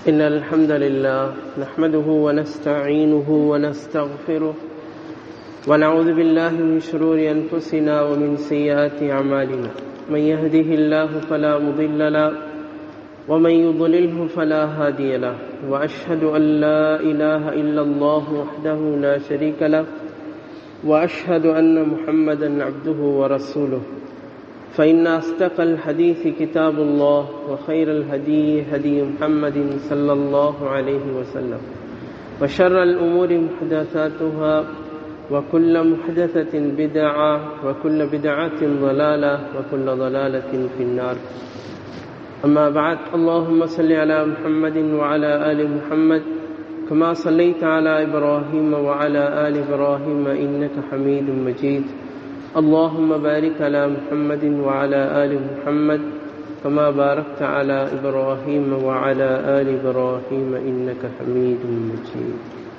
إن الحمد لله نحمده ونستعينه ونستغفره ونعوذ بالله من شرور أنفسنا ومن سيئات أعمالنا من يهده الله فلا مضل له ومن يضلله فلا هادي له وأشهد أن لا إله إلا الله وحده لا شريك له وأشهد أن محمدا عبده ورسوله فإن أصدق الحديث كتاب الله وخير الهدي هدي محمد صلى الله عليه وسلم وشر الأمور محدثاتها وكل محدثة بدعة وكل بدعة ضلالة وكل ضلالة في النار. أما بعد، اللهم صل على محمد وعلى آل محمد كما صليت على إبراهيم وعلى آل إبراهيم إنك حميد مجيد. اللهم بارك على محمد وعلى آل محمد كما باركت على إبراهيم وعلى آل إبراهيم إنك حميد مجيد.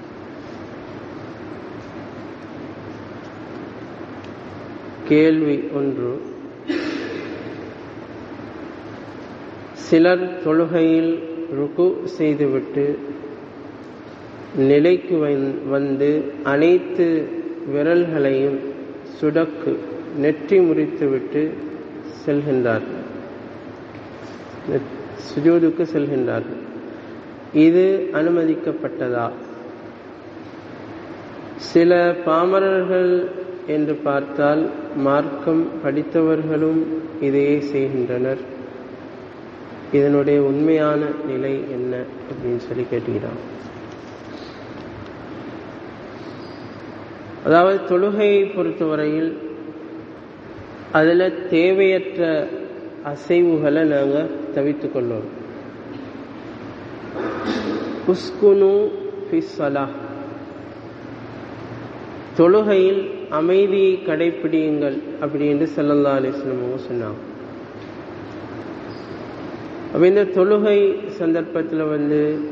கேள்வி ஒன்று. சிலர் தொழுகையில் ருக்கு செய்துவிட்டு நிலைக்கு வந்து அனைத்து விரல்களையும் சுடக்கு நெற்றி முறித்துவிட்டு செல்கின்றார்கள், சுஜூதுக்கு செல்கின்றார்கள். இது அனுமதிக்கப்பட்டதா? சில பாமரர்கள் என்று பார்த்தால் மார்க்கம் படித்தவர்களும் இதையே செய்கின்றனர். இதனுடைய உண்மையான நிலை என்ன அப்படின்னு சொல்லி கேட்டுக்கிறான். அதாவது தொழுகையை பொறுத்தவரையில் அதில் தேவையற்ற அசைவுகளை நாங்கள் தவிர்த்து கொள்ளோம். உஸ்குனு ஃபிஸ்ஸலா, தொழுகையில் அமைதியை கடைப்பிடியுங்கள் அப்படின்னு ஸல்லல்லாஹு அலைஹி வஸல்லம் சொன்னாங்க. அப்போ இந்த தொழுகை சந்தர்ப்பத்தில்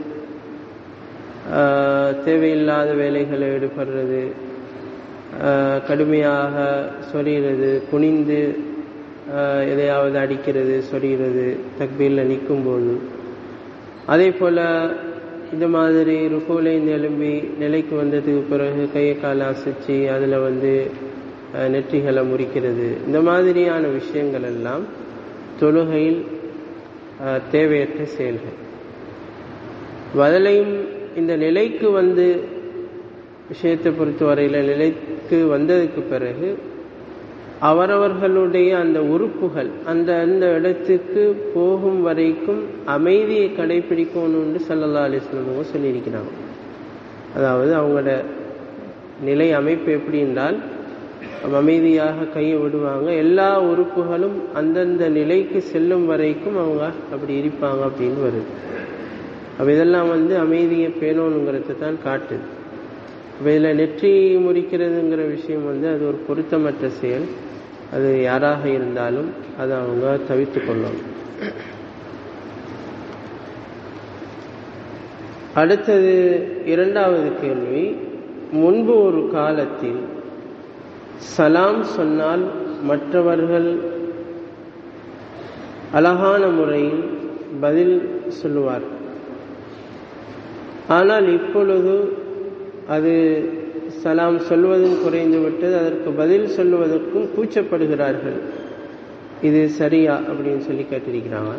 தேவையில்லாத வேலைகளை ஈடுபடுறது, கடுமையாக சொறிகிறது, குனிந்து எதையாவது அடிக்கிறது, சொறிகிறது தக்பீரில் நிற்கும்போது, அதே போல் இந்த மாதிரி ருக்குவிலேருந்து எழும்பி நிலைக்கு வந்ததுக்கு பிறகு கையை காலை அசைச்சு அதில் நெற்றிகளை முறிக்கிறது, இந்த மாதிரியான விஷயங்கள் எல்லாம் தொழுகையில் தேவையற்ற செயல்கள். அதிலையும் இந்த நிலைக்கு விஷயத்தை பொறுத்தவரையில் நிலைக்கு வந்ததுக்கு பிறகு அவரவர்களுடைய அந்த உறுப்புகள் அந்த இடத்துக்கு போகும் வரைக்கும் அமைதியை கடைபிடிக்கணும்னு ஸல்லல்லாஹு அலைஹி வஸல்லம் சொல்லியிருக்கிறாங்க. அதாவது அவங்களோட நிலை அமைப்பு எப்படி என்றால், அமைதியாக கையை விடுவாங்க, எல்லா உறுப்புகளும் அந்தந்த நிலைக்கு செல்லும் வரைக்கும் அவங்க அப்படி இருப்பாங்க அப்படின்னு வருது. அப்போ இதெல்லாம் அமைதியை பேணணுங்கிறத தான் காட்டுது. இப்போ இதில் நெற்றி முறிக்கிறதுங்கிற விஷயம் அது ஒரு பொருத்தமற்ற செயல். அது யாராக இருந்தாலும் அதை அவங்க தவிர்த்து கொள்ளணும். அடுத்தது இரண்டாவது கேள்வி. முன்பு ஒரு காலத்தில் சலாம் சொன்னால் மற்றவர்கள் அழகான முறையில் பதில் சொல்லுவார். ஆனால் இப்பொழுது அது சலாம் சொல்வதும் குறைந்து விட்டது, அதற்கு பதில் சொல்லுவதற்கும் கூச்சப்படுகிறார்கள். இது சரியா அப்படின்னு சொல்லி கேட்டிருக்கிறாங்க.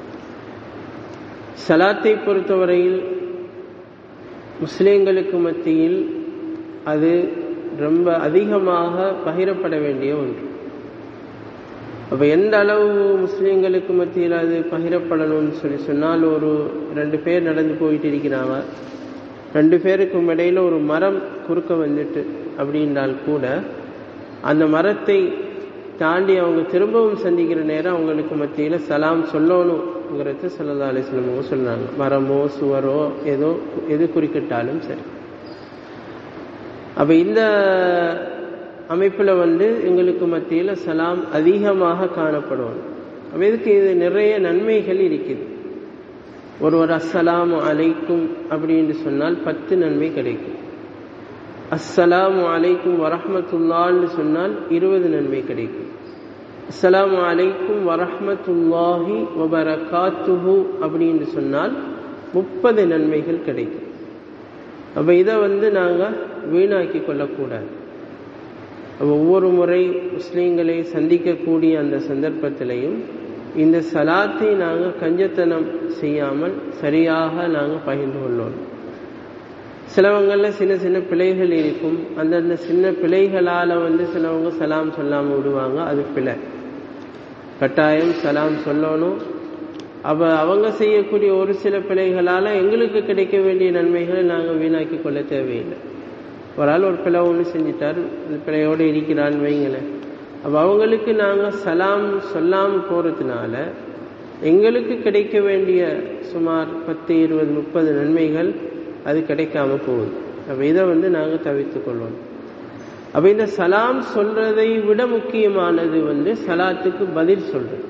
சலாத்தை பொறுத்தவரையில் முஸ்லிம்களுக்கு மத்தியில் அது ரொம்ப அதிகமாக பகிரப்பட வேண்டிய ஒன்று. அப்போ எந்த அளவு முஸ்லிம்களுக்கு மத்தியில் அது பகிரப்படணும்னு சொன்னால், ஒரு 2 பேர் நடந்து போயிட்டு இருக்கிறாங்க, 2 பேருக்கும் இடையில ஒரு மரம் குறுக்க வந்துட்டு அப்படின்றால் கூட அந்த மரத்தை தாண்டி அவங்க திரும்பவும் சந்திக்கிற நேரம் அவங்களுக்கு மத்தியில் சலாம் சொல்லணுங்கிறது ஸல்லல்லாஹு அலைஹி வஸல்லம் சொன்னாங்க. மரமோ சுவரோ எது குறுக்கிட்டாலும் சரி. அப்போ இந்த அமைப்பில் எங்களுக்கு மத்தியில் சலாம் அதிகமாக காணப்படும். அப்போ இதுக்கு இது நிறைய நன்மைகள் இருக்குது. ஒருவர் அஸ்ஸலாமு அலைக்கும் அப்படின்னு சொன்னால் 10 நன்மை கிடைக்கும். அஸ்ஸலாமு அலைக்கும் வரஹ்மத்துல்லாஹ்னு சொன்னால் 20 நன்மை கிடைக்கும். அஸ்ஸலாமு அலைக்கும் வரஹ்மத்துல்லாஹி வபரகாத்துஹு அப்படின்னு சொன்னால் 30 நன்மைகள் கிடைக்கும். அப்போ இதை நாங்கள் வீணாக்கி கொள்ளக்கூடாது. ஒவ்வொரு முறை முஸ்லீம்களை சந்திக்கக்கூடிய அந்த சந்தர்ப்பத்திலையும் இந்த சலாத்தை நாங்கள் கஞ்சத்தனம் செய்யாமல் சரியாக நாங்கள் பகிர்ந்து கொள்ளணும். சிலவங்களில் சின்ன சின்ன பிழைகள் இருக்கும். அந்தந்த சின்ன பிழைகளால் சிலவங்க சலாம் சொல்லாமல் விடுவாங்க. அது பிழை. கட்டாயம் சலாம் சொல்லணும். அப்போ அவங்க செய்யக்கூடிய ஒரு சில பிழைகளால் எங்களுக்கு கிடைக்க வேண்டிய நன்மைகளை நாங்கள் வீணாக்கி கொள்ள தேவையில்லை. ஒரு ஆள் ஒரு பிழை ஒன்று செஞ்சிட்டார், அந்த பிழையோடு இருக்கிறான்னு வைங்களேன். அப்போ அவங்களுக்கு நாங்கள் சலாம் சொல்லாமல் போகிறதுனால எங்களுக்கு கிடைக்க வேண்டிய சுமார் 10, 20, 30 நன்மைகள் அது கிடைக்காம போகுது. அப்போ இதை நாங்கள் தவிர்த்து கொள்ளணும். அப்போ இந்த சலாம் சொல்றதை விட முக்கியமானது சலாத்துக்கு பதில் சொல்றது.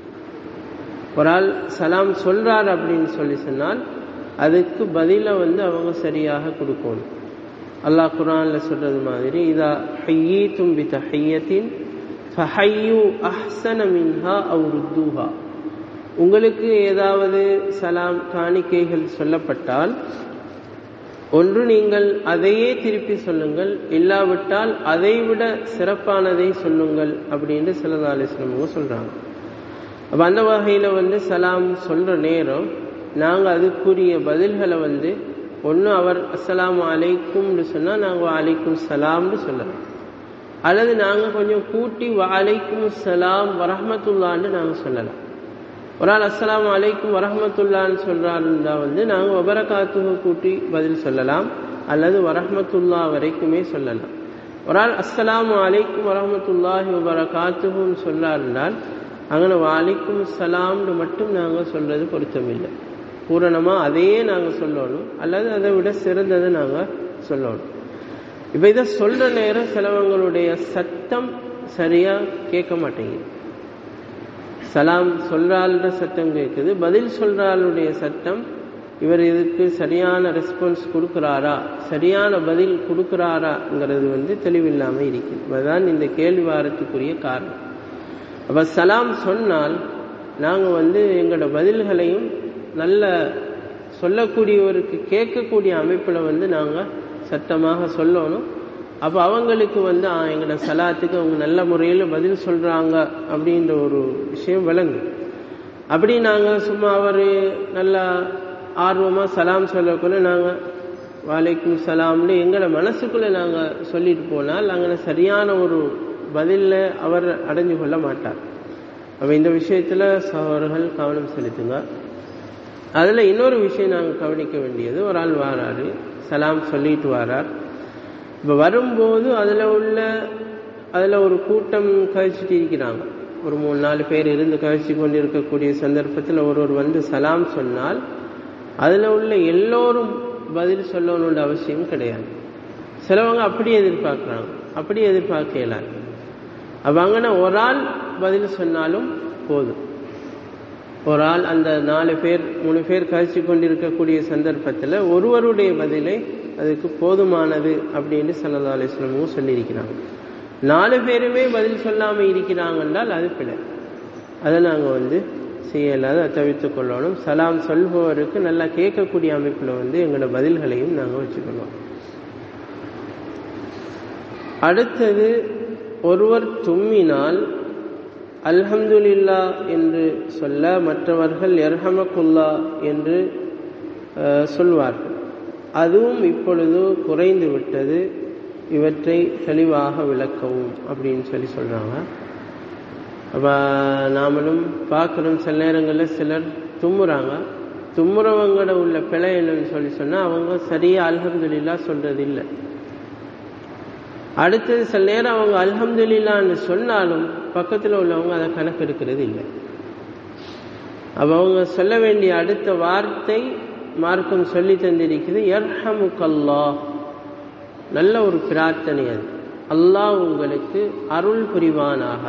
ஒரு ஆள் சலாம் சொல்றார் அப்படின்னு சொன்னால் அதுக்கு பதில அவங்க சரியாக கொடுக்கணும். அல்லாஹ் குர்ஆன்ல சொல்றது மாதிரி, இதா ஹய்யீதும் பிதஹிய்யத்தின் ஃபஹய்யு அஹ்ஸன மின்ஹா அவ் ருத்தூஹா. உங்களுக்கு ஏதாவது சலாம் காணிக்கைகள் சொல்லப்பட்டால் ஒன்று நீங்கள் அதையே திருப்பி சொல்லுங்கள், இல்லாவிட்டால் அதை விட சிறப்பானதை சொல்லுங்கள் அப்படின்னு ஸல்லல்லாஹு அலைஹி வஸல்லம் சொல்றாங்க. அப்போ அந்த வகையில் சலாம் சொல்ற நேரம் நாங்கள் அதுக்குரிய பதில்களை ஒன்று அவர் அஸ்ஸலாமு அலைக்கும்னு சொன்னால் நாங்கள் வலைக்கும் சலாம்னு சொல்லலாம். அல்லது நாங்கள் கொஞ்சம் கூட்டி வலைக்கும் சலாம் வரஹ்மத்துல்லான்னு நாங்கள் சொல்லலாம். ஒரு ஆள் அஸ்ஸலாமு அலைக்கும் வரஹ்மத்துல்லான்னு சொல்கிறாருந்தா நாங்கள் வபரகாத்துஹு கூட்டி பதில் சொல்லலாம், அல்லது வரஹ்மத்துல்லா வரைக்குமே சொல்லலாம். ஒரு ஆள் அஸ்ஸலாமு அலைக்கும் வரஹ்மத்துல்லாஹி வபரகாத்துஹுன்னு சொல்கிறாருந்தால் அங்கே வலைக்கும் சலாம்னு மட்டும் நாங்கள் சொல்கிறது பொருத்தமில்லை. பூரணமாக அதையே நாங்கள் சொல்லணும், அல்லது அதை விட சிறந்ததை நாங்கள் சொல்லணும். இப்போ இதை சொல்கிற நேரம் சிலவங்களுடைய சத்தம் சரியாக கேட்க மாட்டேங்குது. சலாம் சொல்றாளுடைய சத்தம் கேட்குது, பதில் சொல்றாளுடைய சத்தம் இவர் இதுக்கு சரியான ரெஸ்பான்ஸ் கொடுக்குறாரா, சரியான பதில் கொடுக்குறாராங்கிறது தெளிவில்லாமல் இருக்குது. அதுதான் இந்த கேள்வி வாரத்துக்குரிய காரணம். அப்போ சலாம் சொன்னால் நாங்கள் எங்களோட பதில்களையும் நல்ல சொல்லக்கூடியவருக்கு கேட்கக்கூடிய அமைப்பில் நாங்கள் சத்தமாக சொல்லணும். அப்போ அவங்களுக்கு எங்களோட சலாத்துக்கு அவங்க நல்ல முறையில் பதில் சொல்கிறாங்க அப்படின்ற ஒரு விஷயம் விளங்கும். அப்படி நாங்கள் சும்மா அவர் நல்லா ஆர்வமாக சலாம் சொல்லக்குள்ள நாங்கள் வலைக்கும் சலாம்னு எங்களை மனசுக்குள்ளே நாங்கள் சொல்லிட்டு போனால் அங்கே சரியான ஒரு பதிலில் அவர் அடைஞ்சு கொள்ள மாட்டார். அப்போ இந்த விஷயத்தில் சகோதரர்கள் கவனம் செலுத்துங்க. அதில் இன்னொரு விஷயம் நாங்கள் கவனிக்க வேண்டியது, ஒரு ஆள் வாராரு, சலாம் சொல்லிட்டு வாரார். இப்போ வரும்போது அதில் ஒரு கூட்டம் கழிச்சிட்டு இருக்கிறாங்க. ஒரு 3-4 பேர் இருந்து கழிச்சு கொண்டு இருக்கக்கூடிய சந்தர்ப்பத்தில் ஒருவர் சலாம் சொன்னால் அதில் உள்ள எல்லோரும் பதில் சொல்லணுன்ற அவசியம் கிடையாது. சிலவங்க அப்படி எதிர்பார்க்குறாங்க, அப்படி எதிர்பார்க்கலாம். அப்போ அங்கே ஒரு ஆள் பதில் சொன்னாலும் போதும். ஒரு ஆள் அந்த 4 பேர் 3 பேர் கழிச்சு கொண்டிருக்கக்கூடிய சந்தர்ப்பத்தில் ஒருவருடைய பதிலை அதுக்கு போதுமானது அப்படின்னு ஸல்லல்லாஹு அலைஹி வஸல்லம் சொல்லியிருக்கிறாங்க. 4 பேருமே பதில் சொல்லாமல் இருக்கிறாங்க என்றால் அது பிழை. அதை நாங்கள் செய்யலாத தவிர்த்து கொள்ளணும். சலாம் சொல்பவருக்கு நல்லா கேட்கக்கூடிய அமைப்பில் எங்களோட பதில்களையும் நாங்கள் வச்சுக்கொள்வோம். அடுத்தது, ஒருவர் தும்மினால் அல்ஹம்துலில்லா என்று சொல்ல மற்றவர்கள் யர்ஹமக்குல்லா என்று சொல்வார்கள். அதுவும் இப்பொழுது குறைந்து விட்டது, இவற்றை தெளிவாக விளக்கவும் அப்படின்னு சொல்கிறாங்க. அப்போ நாமளும் பார்க்குறோம், சில நேரங்களில் சிலர் தும்முறாங்க. தும்முறவங்களோட உள்ள பிழை என்னன்னு சொன்னால் அவங்க சரியாக அல்ஹம்துலில்லா சொல்கிறது இல்லை. அடுத்தது சில நேரம் அவங்க அல்ஹம்துலில்லான்னு சொன்னாலும் பக்கத்தில் உள்ளவங்க அதை கணக்கெடுக்கிறது இல்லை. அப்போ அவங்க சொல்ல வேண்டிய அடுத்த வார்த்தை மார்க்கம் சொல்லி தந்திருக்குது, யர்ஹமுக்கல்லாஹ். நல்ல ஒரு பிரார்த்தனை அது, அல்லாஹ் உங்களுக்கு அருள் புரிவானாக.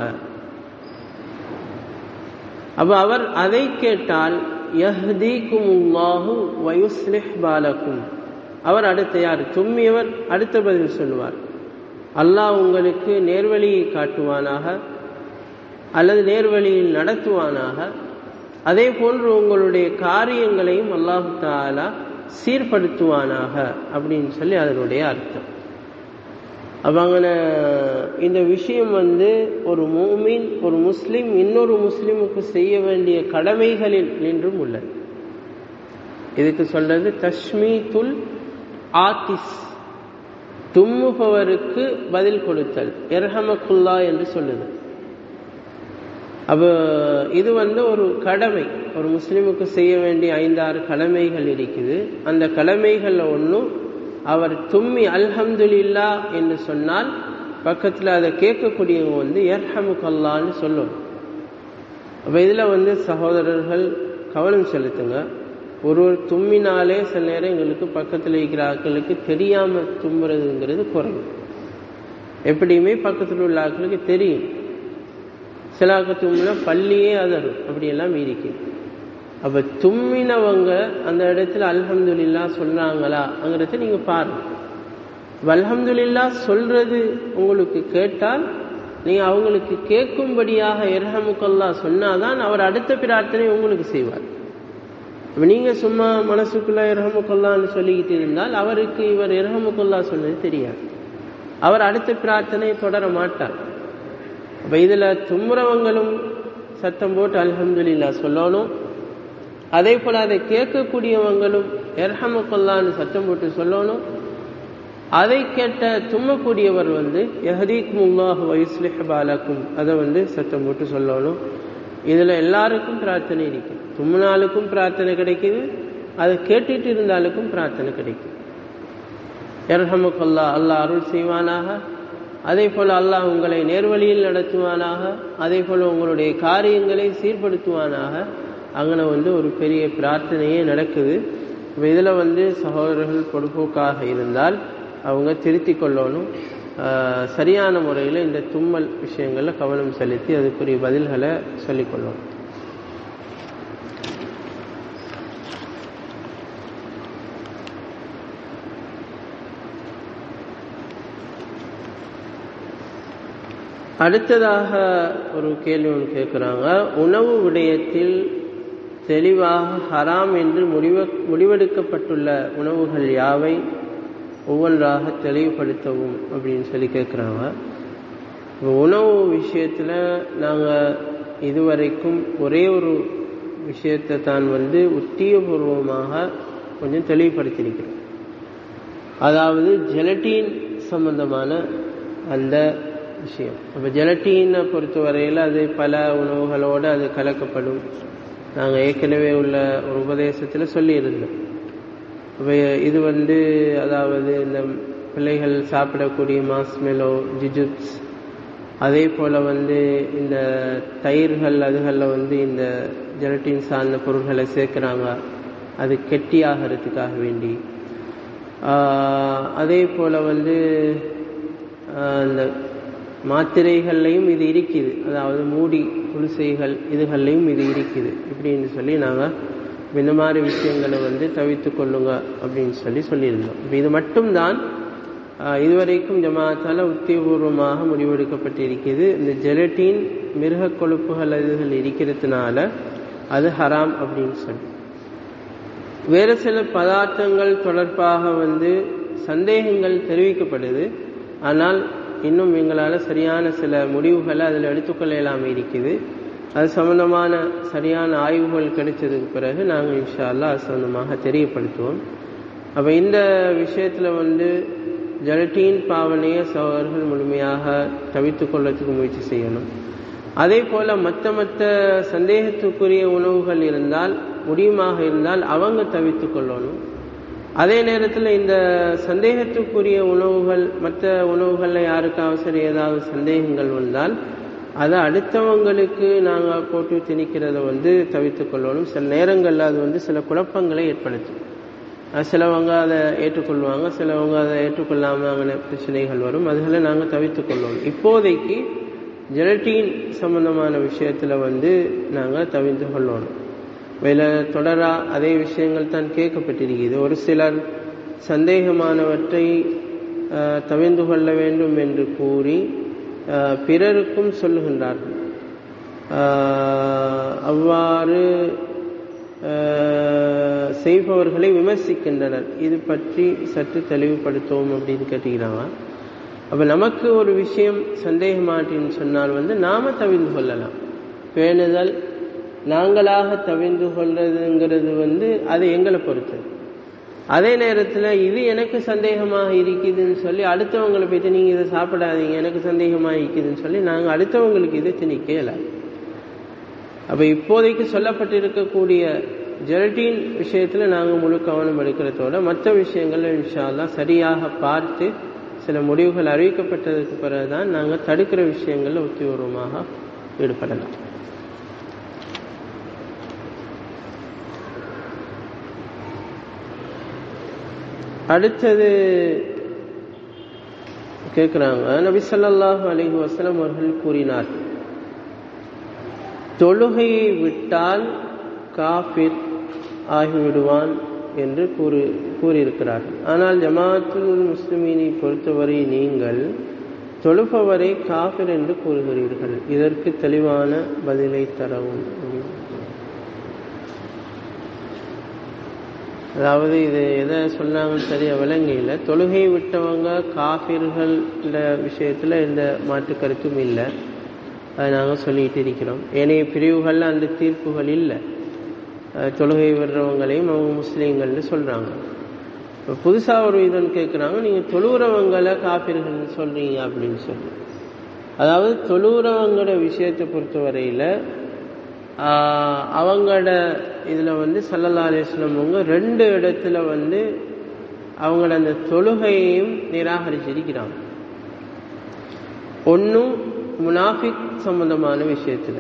அப்போ அவர் அதை கேட்டால் யஹ்தீகுமுல்லாஹு வயுஸ்லிஹ் பாலக்கும். அவர் அடுத்த யார் தும்மியவர் அடுத்த பதில் சொல்லுவார், அல்லாஹ் உங்களுக்கு நேர்வழியை காட்டுவானாக அல்லது நேர்வழியில் நடத்துவானாக, அதே போன்று உங்களுடைய காரியங்களையும் அல்லாஹ் தஆலா சீர்படுத்துவானாக அப்படின்னு சொல்லி அதனுடைய அர்த்தம். அவங்க இந்த விஷயம் ஒரு மூமின், ஒரு முஸ்லிம் இன்னொரு முஸ்லிமுக்கு செய்ய வேண்டிய கடமைகளில் நின்றும் உள்ளது. இதுக்கு சொல்றது தஷ்மீத்துல் ஆத்திஸ், தும்முபவருக்கு பதில் கொடுத்தல், இர்ஹமக்குல்லா என்று சொல்லுது. அப்ப இது ஒரு கடமை. ஒரு முஸ்லிமுக்கு செய்ய வேண்டிய 5-6 கடமைகள் இருக்குது. அந்த கடமைகள்ல ஒன்றும் அவர் தும்மி அல்ஹம்துலில்லா என்று சொன்னால் பக்கத்தில் அதை கேட்கக்கூடியவங்க யர்ஹமுக்கல்லான்னு சொல்லணும். அப்ப இதுல சகோதரர்கள் கவனம் செலுத்துங்க. ஒருவர் தும்மினாலே சில நேரம் எங்களுக்கு பக்கத்தில் இருக்கிற ஆட்களுக்கு தெரியாம தும்புறதுங்கிறது குறையும். எப்படியுமே பக்கத்தில் உள்ள ஆட்களுக்கு தெரியும். சில ஆக்க தும்மினா பள்ளியே அதரும், அப்படியெல்லாம் இருக்குது. அப்ப தும்மினவங்க அந்த இடத்துல அல்ஹம்துலில்லா சொல்றாங்களாங்கிறத நீங்க பாருங்க. அல்ஹம்துலில்லா சொல்றது உங்களுக்கு கேட்டால் நீங்க அவங்களுக்கு கேட்கும்படியாக இர்ஹமுக்கல்லா சொன்னாதான் அவர் அடுத்த பிரார்த்தனை உங்களுக்கு செய்வார். அப்ப நீங்க சும்மா மனசுக்குள்ள இர்ஹமுக்கல்லான்னு சொல்லிக்கிட்டு இருந்தால் அவருக்கு இவர் இர்ஹமுக்கல்லா சொன்னது தெரியாது, அவர் அடுத்த பிரார்த்தனையை தொடர மாட்டார். அப்ப இதுல தும்முறவங்களும் சத்தம் போட்டு அல்ஹம்துலில்லா சொல்லணும். அதே போல அதை கேட்கக்கூடியவங்களும் இர்ஹமுக்கல்லான்னு சத்தம் போட்டு சொல்லணும். அதை கேட்ட தும்மக்கூடியவர் யஹ்தீக்குமுல்லாஹு வ யுஸ்லிஹ் பாலக்கும் அதை சத்தம் போட்டு சொல்லணும். இதுல எல்லாருக்கும் பிரார்த்தனை இருக்கு. தும்முனாலுக்கும் பிரார்த்தனை கிடைக்குது, அதை கேட்டுட்டு இருந்தாலுக்கும் பிரார்த்தனை கிடைக்குது. இர்ஹமுக்கல்லா, அல்லாஹ் அருள் செய்வானாக. அதே போல அல்லாஹ் உங்களை நேர்வழியில் நடத்துவானாக. அதே போல உங்களுடைய காரியங்களை சீர்படுத்துவானாக. அங்கே ஒரு பெரிய பிரார்த்தனையே நடக்குது. இதுல சகோதரர்கள் பொறுப்போக்காக இருந்தால் அவங்க திருத்தி கொள்ளணும். சரியான முறையில் இந்த தும்மல் விஷயங்கள்ல கவனம் செலுத்தி அதுக்குரிய பதில்களை சொல்லிக்கொள்ளணும். அடுத்ததாக ஒரு கேள்வி ஒன்று கேட்குறாங்க. உணவு விடயத்தில் தெளிவாக ஹராம் என்று முடிவெடுக்கப்பட்டுள்ள உணவுகள் யாவை, ஒவ்வொன்றாக தெளிவுபடுத்தவும் அப்படின்னு சொல்லி கேட்குறாங்க. உணவு விஷயத்தில் நாங்கள் இதுவரைக்கும் ஒரே ஒரு விஷயத்தை தான் உத்தியோகபூர்வமாக கொஞ்சம் தெளிவுபடுத்தியிருக்கிறோம். அதாவது ஜெலட்டின் சம்பந்தமான அந்த விஷயம். அப்போ ஜெலட்டினை பொறுத்தவரையில் அது பல உணவுகளோடு அது கலக்கப்படும். நாங்கள் ஏற்கனவே உள்ள ஒரு உபதேசத்தில் சொல்லியிருந்தோம். இப்போ இது அதாவது இந்த பிள்ளைகள் சாப்பிடக்கூடிய மாஸ்மெலோ, ஜிஜுப்ஸ், அதே போல் இந்த தயிர்கள் அதுகளில் இந்த ஜெலட்டின் சார்ந்த பொருட்களை சேர்க்குறாங்க, அது கெட்டியாகிறதுக்காக வேண்டி. அதே போல் இந்த மாத்திரைகள்லையும் இது இருக்குது, அதாவது மூடி குளிசைகள் இதுகள்லையும் இது இருக்குது. இப்படின்னு சொல்லி நாங்கள் இந்த மாதிரி விஷயங்களை தவிர்த்து கொள்ளுங்க அப்படின்னு சொல்லியிருந்தோம். இப்போ இது மட்டும்தான் இதுவரைக்கும் ஜமாத்தால் உத்தியபூர்வமாக முடிவெடுக்கப்பட்டிருக்கிறது. இந்த ஜெலட்டின் மிருக கொழுப்புகள் இதுகள் இருக்கிறதுனால அது ஹராம் அப்படின்னு சொல்லி. வேறு சில பதார்த்தங்கள் தொடர்பாக சந்தேகங்கள் தெரிவிக்கப்படுது. ஆனால் இன்னும் எங்களால் சரியான சில முடிவுகளை அதில் எடுத்துக்கொள்ளலாமல் இருக்குது. அது சம்பந்தமான சரியான ஆய்வுகள் கிடைச்சதுக்கு பிறகு நாங்கள் இன்ஷா அல்லாஹ் அது சம்பந்தமாக தெரியப்படுத்துவோம். அப்போ இந்த விஷயத்தில் ஜெலட்டின் பாவனையை சகோதரர்கள் முழுமையாக தவிர்த்து கொள்ளத்துக்கு முயற்சி செய்யணும். அதே போல் மற்ற சந்தேகத்துக்குரிய உணவுகள் இருந்தால், முடியுமாக இருந்தால் அவங்க தவிர்த்து கொள்ளணும். அதே நேரத்தில் இந்த சந்தேகத்துக்குரிய உணவுகள், மற்ற உணவுகளில் யாருக்காவது சரி ஏதாவது சந்தேகங்கள் வந்தால் அதை அடுத்தவங்களுக்கு நாங்கள் போட்டு திணிக்கிறத தவிர்த்து கொள்ளணும். சில நேரங்களில் அது சில குழப்பங்களை ஏற்படுத்தும். சிலவங்க அதை ஏற்றுக்கொள்வாங்க, சிலவங்க அதை ஏற்றுக்கொள்ளாமல் அங்கே பிரச்சனைகள் வரும். அதுகளை நாங்கள் தவிர்த்து கொள்ளணும். இப்போதைக்கு ஜெலட்டின் சம்பந்தமான விஷயத்தில் நாங்கள் தவிர்த்து கொள்ளணும். வேலை தொடரா அதே விஷயங்கள் தான் கேட்கப்பட்டிருக்கிறது. ஒரு சிலர் சந்தேகமானவற்றை தவிர்த்து கொள்ள வேண்டும் என்று கூறி பிறருக்கும் சொல்லுகின்றார்கள். அவ்வாறு செய்பவர்களை விமர்சிக்கின்றனர். இது பற்றி சற்று தெளிவுபடுத்துவோம் அப்படின்னு கேட்டுக்கிறாங்க. அப்போ நமக்கு ஒரு விஷயம் சந்தேகமாட்டின்னு சொன்னால் நாம தவிர்ந்து கொள்ளலாம். பேணுதல் நாங்களாக தவிர்ந்து கொள்றதுங்கிறது அது எங்களை பொறுத்தது. அதே நேரத்தில் இது எனக்கு சந்தேகமாக இருக்குதுன்னு சொல்லி அடுத்தவங்களை போய்ட்டு நீங்கள் இதை சாப்பிடாதீங்க எனக்கு சந்தேகமாக இருக்குதுன்னு சொல்லி நாங்கள் அடுத்தவங்களுக்கு இதை திணிக்கல. அப்போ இப்போதைக்கு சொல்லப்பட்டிருக்கக்கூடிய ஜெலட்டின் விஷயத்தில் நாங்கள் முழு கவனம் எடுக்கிறதோட மற்ற விஷயங்கள்ல இன்ஷா அல்லாஹ் சரியாக பார்த்து சில முடிவுகள் அறிவிக்கப்பட்டதுக்கு பிறகுதான் நாங்கள் தடுக்கிற விஷயங்கள்ல உத்தியோகமாக ஈடுபடலாம். அடுத்தது கேட்குறாங்க, நபி ஸல்லல்லாஹு அலைஹி வஸல்லம் அவர்கள் கூறினார், தொழுகையை விட்டால் காஃபிர் ஆகிவிடுவான் என்று கூறியிருக்கிறார்கள். ஆனால் ஜமாஅத்துல் முஸ்லிமீனை பொறுத்தவரை நீங்கள் தொழுபவரை காஃபிர் என்று கூறுகிறீர்கள், இதற்கு தெளிவான பதிலை தரவும். அதாவது இது எதை சொன்னாங்கன்னு சரியா விளங்கல. தொழுகை விட்டவங்க காஃபிர்கள் விஷயத்துல எந்த மாற்று கருத்தும் இல்லை, அதை நாங்கள் சொல்லிட்டு இருக்கிறோம். ஏனைய பிரிவுகள்ல அந்த தீர்ப்புகள் இல்லை. தொழுகை விடுறவங்களையும் அவங்க முஸ்லீம்கள்னு சொல்றாங்க. இப்போ புதுசாக ஒரு இதன் கேட்குறாங்க, நீங்கள் தொழுகிறவங்களை காஃபிர்கள்னு சொல்றீங்க அப்படின்னு சொல்லி. அதாவது தொழுகிறவங்களோட விஷயத்தை பொறுத்தவரையில் அவங்களோட இதில் ஸல்லல்லாஹு அலைஹி வஸல்லம் அவங்க 2 இடத்துல அவங்களோட அந்த தொழுகையையும் நிராகரிச்சிருக்கிறாங்க. ஒன்றும் முனாஃபிக் சம்பந்தமான விஷயத்தில்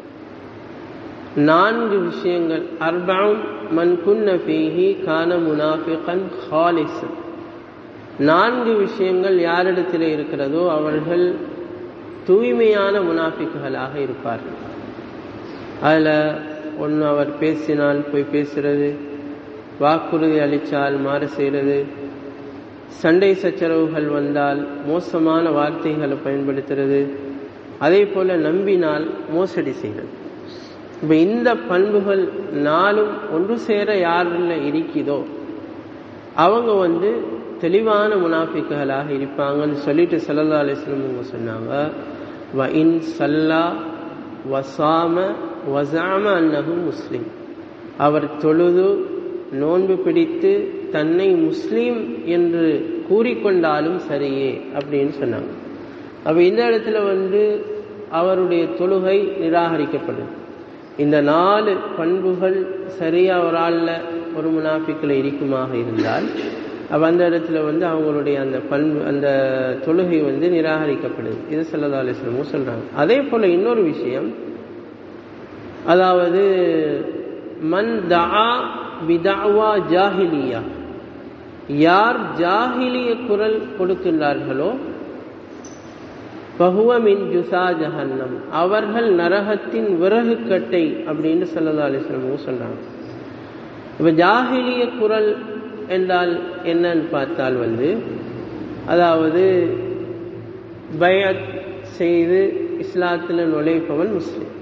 4 விஷயங்கள், அர்பஉன் மன் குன்ன ஃபீஹி கான முனாஃபிகன் ஹாலிஸன், 4 விஷயங்கள் யாரிடத்தில் இருக்கிறதோ அவர்கள் தூய்மையான முனாஃபிக்குகளாக இருப்பார்கள். அதில் ஒன்று, அவர் பேசினால் போய் பேசுறது, வாக்குறுதி அளித்தால் மாறு செய்கிறது, சண்டை சச்சரவுகள் வந்தால் மோசமான வார்த்தைகளை பயன்படுத்துறது, அதே போல் நம்பினால் மோசடி செய்கிறது. இப்போ இந்த பண்புகள் 4ம் ஒன்று சேர யாரில் இருக்குதோ அவங்க தெளிவான முனாஃபிக்குகளாக இருப்பாங்கன்னு சொல்லிட்டு ஸல்லல்லாஹு அலைஹி வஸல்லம் அவங்க சொன்னாங்க, வ இன் ஸல்லா வஸாம வஸஅம அன்னஹு முஸ்லிம், அவர் தொழுது நோன்பு பிடித்து தன்னை முஸ்லீம் என்று கூறிக்கொண்டாலும் சரியே அப்படின்னு சொன்னாங்க. அப்போ இந்த இடத்துல அவருடைய தொழுகை நிராகரிக்கப்படுது. இந்த 4 பண்புகள் சரியா ஒரு ஆளில் ஒரு முனாஃபிக்கில் இருக்குமாக இருந்தால் அப்போ அந்த இடத்துல அவங்களுடைய அந்த பண்பு அந்த தொழுகை நிராகரிக்கப்படுது. இது ஸல்லல்லாஹு அலைஹி வஸல்லம் சொல்றாங்க. அதே போல இன்னொரு விஷயம், அதாவது மன் தஆ பிதஅவா ஜாஹிலியா, யார் ஜாஹிலிய குரல் கொடுக்கின்றார்களோ ஃபஹுவ மின் ஜுஸா ஜஹன்னம், அவர்கள் நரகத்தின் விறகு கட்டை அப்படின்னு ஸல்லல்லாஹு அலைஹி வஸல்லம் சொல்றாங்க. இப்போ ஜாஹிலிய குரல் என்றால் என்னன்னு பார்த்தால் அதாவது பைஅத் செய்து இஸ்லாத்தில் நுழைப்பவன் முஸ்லிம்,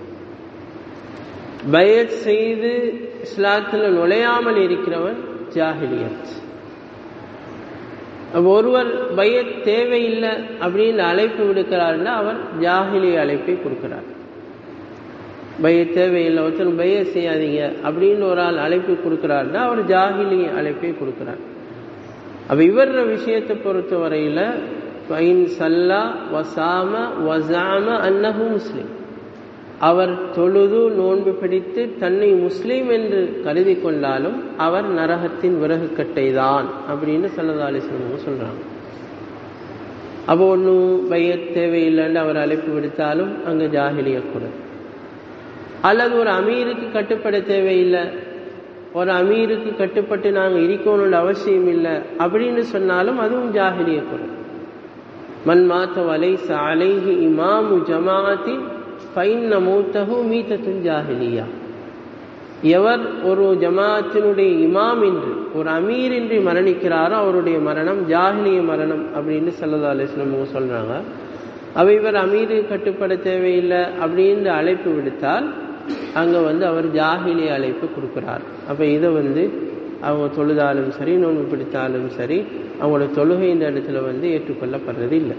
பைஅத் செய்து இஸ்லாத்தில் நுழையாமல் இருக்கிறவன் ஜாஹிலியத். ஒருவர் பையத் தேவையில்லை அப்படின்னு அழைப்பு விடுக்கிறார்னா அவர் ஜாஹிலிய அழைப்பை கொடுக்கிறார். பையத் தேவையில்லை, ஒருத்தர் பையத் செய்யாதீங்க அப்படின்னு ஒரு ஆள் அழைப்பு கொடுக்கிறார்னா அவர் ஜாஹிலிய அழைப்பை கொடுக்கிறார். அப்போ இவர் விஷயத்தை பொறுத்தவரையில் ஃபைன் சல்லா வஸாம வஸஅம அன்னஹு முஸ்லிம், அவர் தொழுது நோன்பு பிடித்து தன்னை முஸ்லீம் என்று கருதி கொண்டாலும் அவர் நரகத்தின் விறகு கட்டை தான் அப்படின்னு ஸல்லல்லாஹு அலைஹி வஸல்லம் சொல்றாங்க. அப்போ ஒன்றும் பையத் தேவையில்லைன்னு அவர் அழைப்பு விடுத்தாலும் அங்கே ஜாஹிலிய குரல், அல்லது ஒரு அமீருக்கு கட்டுப்பட தேவையில்லை, ஒரு அமீருக்கு கட்டுப்பட்டு நாங்கள் இருக்கணும்னு அவசியம் இல்லை அப்படின்னு சொன்னாலும் அதுவும் ஜாஹிலிய குரல். மன் மாத்த வலைஸ அலைஹி இமாமு ஜமாஅத்தின் ஃபைன்ன மௌத்தஹு மீத்தத்துல் ஜாஹிலியா, எவர் ஒரு ஜமாஅத்தினுடைய இமாம் என்று ஒரு அமீர் இன்றி மரணிக்கிறாரோ அவருடைய மரணம் ஜாஹிலிய மரணம் அப்படின்னு ஸல்லல்லாஹு அலைஹி வஸல்லம் சொல்றாங்க. இவர் அமீரு கட்டுப்பட தேவையில்லை அப்படின்னு அழைப்பு விடுத்தால் அங்கே அவர் ஜாஹிலிய அழைப்பு கொடுக்குறார். அப்போ இதை அவங்க தொழுதாலும் சரி, நோன்பு பிடித்தாலும் சரி, அவங்களோட தொழுகை இந்த இடத்துல ஏற்றுக்கொள்ளப்படுறது இல்லை.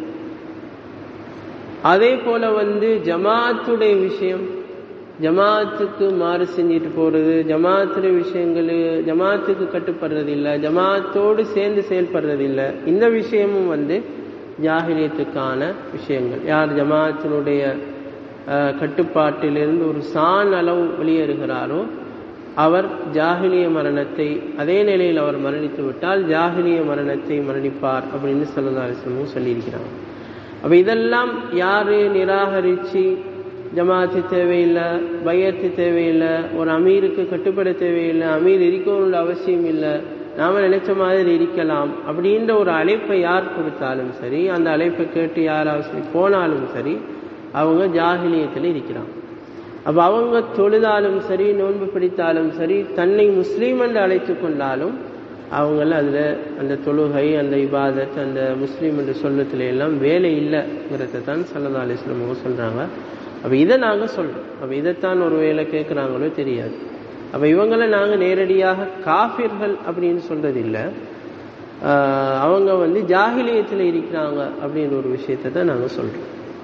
அதே போல ஜமாத்துடைய விஷயம், ஜமாத்துக்கு மாறு செஞ்சுட்டு போறது, ஜமாத்துடைய விஷயங்கள் ஜமாத்துக்கு கட்டுப்படுறது இல்லை, ஜமாத்தோடு சேர்ந்து செயல்படுறது இல்லை. இந்த விஷயமும் ஜாஹிலியத்துக்கான விஷயங்கள். யார் ஜமாத்தினுடைய கட்டுப்பாட்டிலிருந்து ஒரு சான் அளவு வெளியேறுகிறாரோ அவர் ஜாஹிலிய மரணத்தை, அதே நிலையில் அவர் மரணித்து விட்டால் ஜாஹிலிய மரணத்தை மரணிப்பார் அப்படின்னு ஸல்லல்லாஹு அலைஹி வஸல்லம் சொல்லியிருக்கிறாங்க. அப்போ இதெல்லாம் யாரு நிராகரித்து ஜமாத்து தேவையில்லை, பையத்து தேவையில்லை, ஒரு அமீருக்கு கட்டுப்பட தேவையில்லை, அமீர் இருக்கணும்னு அவசியம் இல்லை, நாம் நினைச்ச மாதிரி இருக்கலாம் அப்படின்ற ஒரு அழைப்பை யார் கொடுத்தாலும் சரி, அந்த அழைப்பை கேட்டு யாராவது போனாலும் சரி, அவங்க ஜாஹிலியத்தில் இருக்கிறாங்க. அப்போ அவங்க தொழுதாலும் சரி, நோன்பு பிடித்தாலும் சரி, தன்னை முஸ்லீம் என்று அழைத்து கொண்டாலும் அவங்கள அதில் அந்த தொழுகை, அந்த இபாதத், அந்த முஸ்லீம் என்று சொல்லத்துல எல்லாம் வேலை இல்லைங்கிறத தான் ஸல்லல்லாஹு அலைஹி வஸல்லம் அவங்க சொல்கிறாங்க. அப்போ இதை நாங்கள் சொல்கிறோம். அப்போ இதைத்தான் ஒரு வேலை கேட்குறாங்களோ தெரியாது. அப்போ இவங்களை நாங்கள் நேரடியாக காஃபிர்கள் அப்படின்னு சொல்கிறது இல்லை, அவங்க ஜாஹிலியத்தில் இருக்கிறாங்க அப்படின்ற ஒரு விஷயத்தை தான் நாங்கள் சொல்கிறோம்.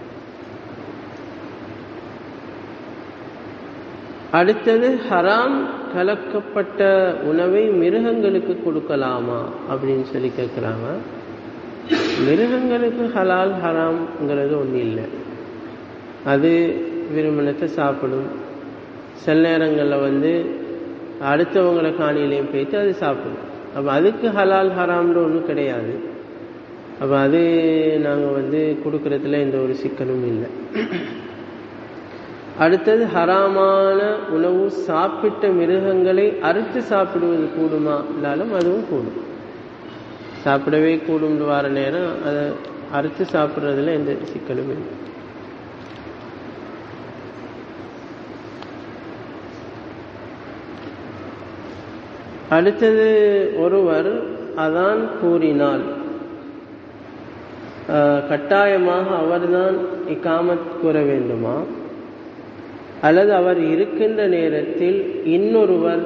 அடுத்தது, ஹராம் கலக்கப்பட்ட உணவை மிருகங்களுக்கு கொடுக்கலாமா அப்படின்னு சொல்லி கேட்குறாங்க. மிருகங்களுக்கு ஹலால் ஹராம்ங்கிறது ஒன்றும் இல்லை. அது விரும்பினத்தை சாப்பிடும். சில நேரங்களில் அடுத்தவங்களை காணியிலையும் போய்த்து அது சாப்பிடும். அப்போ அதுக்கு ஹலால் ஹராம்ன்ற ஒன்றும் கிடையாது. அப்போ அது நாங்கள் கொடுக்கறதுல எந்த ஒரு சிக்கலும் இல்லை. அடுத்தது, ஹராமான உணவு சாப்பிட்ட மிருகங்களை அறுத்து சாப்பிடுவது கூடுமா இல்லாலும் அதுவும் கூடும். சாப்பிடவே கூடும்னு வர நேரம் அதை அறுத்து சாப்பிட்றதுல எந்த சிக்கலும் இல்லை. அடுத்தது, ஒருவர் அதான் கூறினால் கட்டாயமாக அவர்தான் இகாமத் கூற வேண்டுமா, அல்லது அவர் இருக்கின்ற நேரத்தில் இன்னொருவர்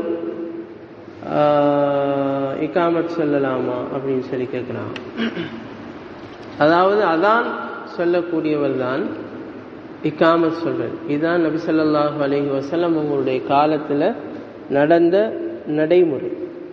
இகாமத் சொல்லலாமா அப்படின்னு சொல்லி கேட்குறாங்க. அதாவது அதான் சொல்லக்கூடியவர் தான் இகாமத் சொல்றது. இதுதான் நபி ஸல்லல்லாஹு அலைஹி வஸல்லம் அவங்களுடைய காலத்தில் நடந்த நடைமுறை.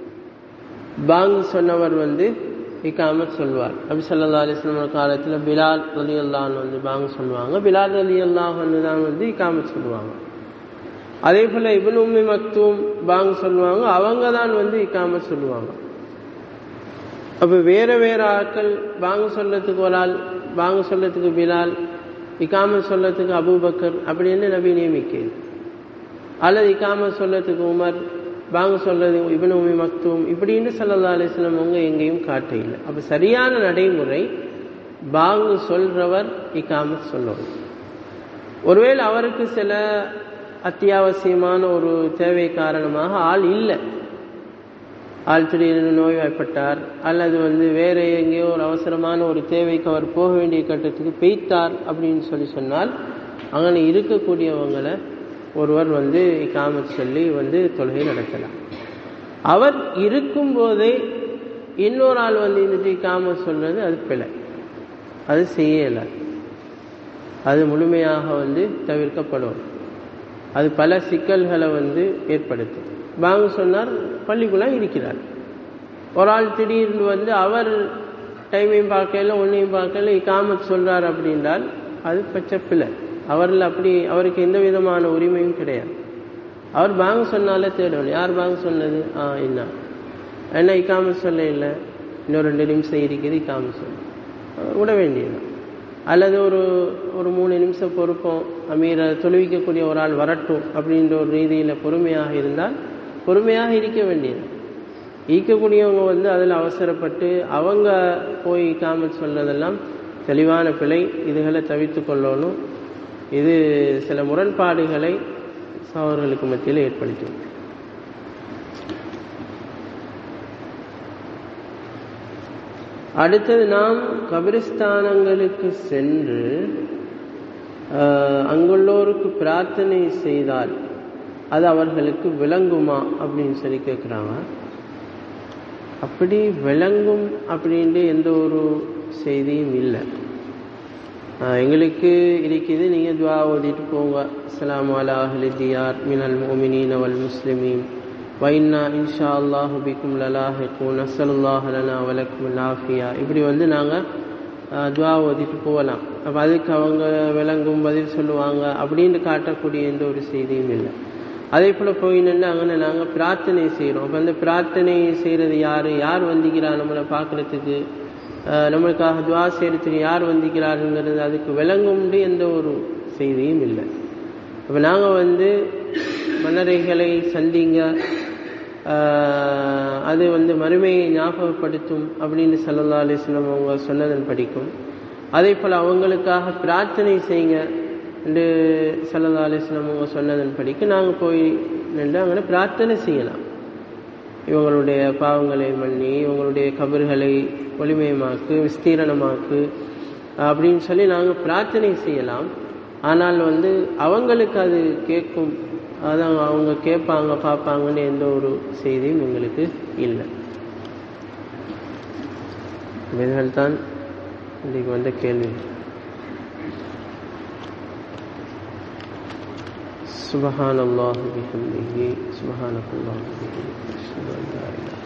பாங்கு சொன்னவர் இகாமத் சொல்வார். நபி ஸல்லல்லாஹு அலைஹி வஸல்லம் காலத்தில் பிலால் ரலியல்லாஹு அன்ஹு பாங்கு சொல்லுவாங்க. பிலால் ரலியல்லாஹு அன்ஹு தான் இகாமத் சொல்லுவாங்க. அதே போல இப்னு உம்மி மக்தூம் பாங்கு சொல்லுவாங்க, அவங்க தான் இகாமத் சொல்லுவாங்க. அப்போ வேற வேற ஆட்கள் பாங்கு சொல்லத்துக்கு ஒரு ஆள், பாங்கு சொல்லத்துக்கு பிலால், இகாமத் சொல்லத்துக்கு அபூபக்கர் அப்படின்னு நபி நியமிக்கிறது. அல்லது இகாமத் சொல்லத்துக்கு உமர், பாங்கு சொல்றது இப்னு உம்மி மக்தூம் இப்படின்னு ஸல்லல்லாஹு அலைஹி வஸல்லம் அவங்க எங்கேயும் காட்ட இல்லை. அப்போ சரியான நடைமுறை பாங்கு சொல்றவர் இகாமத் சொல்லணும். ஒருவேளை அவருக்கு சில அத்தியாவசியமான ஒரு தேவை காரணமாக ஆள் இல்லை, ஆள் திடீர்னு நோய்வாய்ப்பட்டார், அல்லது வேற எங்கேயோ ஒரு அவசரமான ஒரு தேவைக்கு அவர் போக வேண்டிய கட்டத்துக்கு பெய்த்தார் அப்படின்னு சொன்னால் அங்கே இருக்கக்கூடியவங்களை ஒருவர் இகாமத் சொல்லி தொழுகை நடத்தலாம். அவர் இருக்கும்போதே இன்னொரு ஆள் இருந்துட்டு இகாமத் சொல்றது அது பிழை, அது செய்யலை, அது முழுமையாக தவிர்க்கப்படும். அது பல சிக்கல்களை ஏற்படுத்தும். பாங்கு சொன்னார், பள்ளிக்குள்ள இருக்கிறார், ஒரு ஆள் திடீர்னு அவர் டைமையும் பார்க்கல ஒன்றையும் பார்க்கல இகாமத் சொல்றார் அப்படின்றால் அது பச்சை பிள்ளை. அவரில் அப்படி அவருக்கு எந்த விதமான உரிமையும் கிடையாது. அவர் பாங்கு சொன்னாலே தேடணும், யார் பாங்கு சொன்னது, என்ன இகாமத் சொல்ல இல்லை, இன்னும் 2 நிமிஷம் இருக்குது இகாமத் சொல்ல விட வேண்டியது. அல்லது ஒரு 3 நிமிஷம் பொறுப்போம், அமீரை தொழுவிக்கக்கூடிய ஒரு ஆள் வரட்டும் அப்படின்ற ஒரு ரீதியில் பொறுமையாக இருந்தால் பொறுமையாக இருக்க வேண்டியது. ஈக்கக்கூடியவங்க அதில் அவசரப்பட்டு அவங்க போய் இகாமத் சொல்றதெல்லாம் தெளிவான பிழை. இதுகளை தவிர்த்து கொள்ளணும். இது சில முரண்பாடுகளை சகோதரர்களுக்கு மத்தியில் ஏற்படுத்தும். அடுத்தது, நாம் கபிரிஸ்தானங்களுக்கு சென்று அங்குள்ளோருக்கு பிரார்த்தனை செய்தால் அது அவர்களுக்கு விளங்குமா அப்படின்னு சொல்லி கேட்குறாங்க. அப்படி விளங்கும் அப்படின்ட்டு எந்த ஒரு செய்தியும் இல்லை. எங்களுக்கு இருக்குது, நீங்கள் துவா ஓதிட்டு போங்க. அஸ்ஸலாமு அலா அஹ்லி தியார் மினல் முஃமினீன வல் முஸ்லிமீன் வைன்னா இன்ஷா அல்லாஹு பிக்கும் லலாஹிகூன் அஸ்ஸலுல்லாஹு லனா வலக்குமுல் ஆஃபியா. இப்படி நாங்கள் துவா ஓதிட்டு போகலாம். அப்போ அதுக்கு அவங்க விளங்கும் பதில் சொல்லுவாங்க அப்படின்னு காட்டக்கூடிய எந்த ஒரு செய்தியும் இல்லை. அதே போல் போய் நின்று அங்கே நாங்கள் பிரார்த்தனை செய்கிறோம். அப்போ அந்த பிரார்த்தனை செய்கிறது யார் வந்திக்கிறா நம்மளை பார்க்குறதுக்கு, நம்மளுக்காக துவா செய்கிறதுக்கு யார் வந்திக்கிறாருங்கிறது அதுக்கு விளங்கும்னு எந்த ஒரு செய்தியும் இல்லை. அப்போ நாங்கள் மன்னரைகளை சந்திங்க, அது மறுமையை ஞாபகப்படுத்தும் அப்படின்னு ஸல்லல்லாஹு அலைஹி வஸல்லம் அவங்க சொன்னதன் படிக்கும். அதே போல் அவங்களுக்காக பிரார்த்தனை செய்யுங்க என்று ஸல்லல்லாஹு அலைஹி வஸல்லம் அவங்க சொன்னதன் படிக்கு நாங்கள் போய் நின்று அங்கே பிரார்த்தனை செய்யலாம். இவங்களுடைய பாவங்களை மன்னி, இவங்களுடைய கபர்களை ஒளிமயமாக்கு, விஸ்தீரணமாக்கு அப்படின்னு சொல்லி நாங்கள் பிரார்த்தனை செய்யலாம். ஆனால் அவங்களுக்கு அது கேட்கும், அதான் அவங்க கேட்பாங்க பார்ப்பாங்கன்னு எந்த ஒரு செய்தியும் எங்களுக்கு இல்லை. இதுகள் தான் இன்றைக்கு கேள்வி. சுப்ஹானல்லாஹி வபிஹம்திஹி சுப்ஹானல்லாஹி வபிஹம்திஹி அஷ்ஹது அன் லா இலாஹா